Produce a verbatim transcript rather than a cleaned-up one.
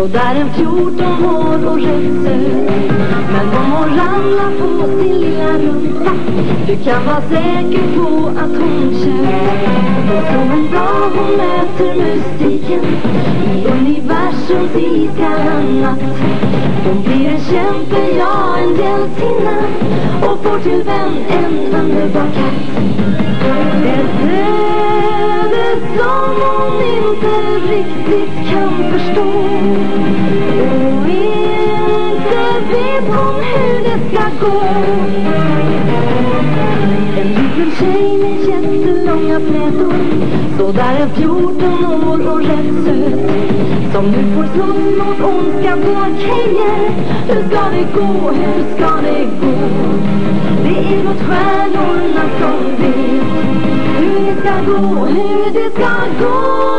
Så där en fjorton år och rätt söt. Men om hon ramlar på sin lilla rumpa, du kan vara säker på att hon kör. Och så en dag hon möter mystiken i universums iskalla natt. Hon blir en kämpe, ja en hjältinna, och får till vän en underbar katt. Ett öde som hon inte riktigt kan förstå, och inte vet hon hur det ska gå. En liten tjej med jättelånga flätor, så där en fjorton år och rätt söt, som nu får slåss mot ondskan på kajer. Hur ska det gå, hur ska det gå? Det är något stjärnorna som vet hur det ska gå, hur det ska gå.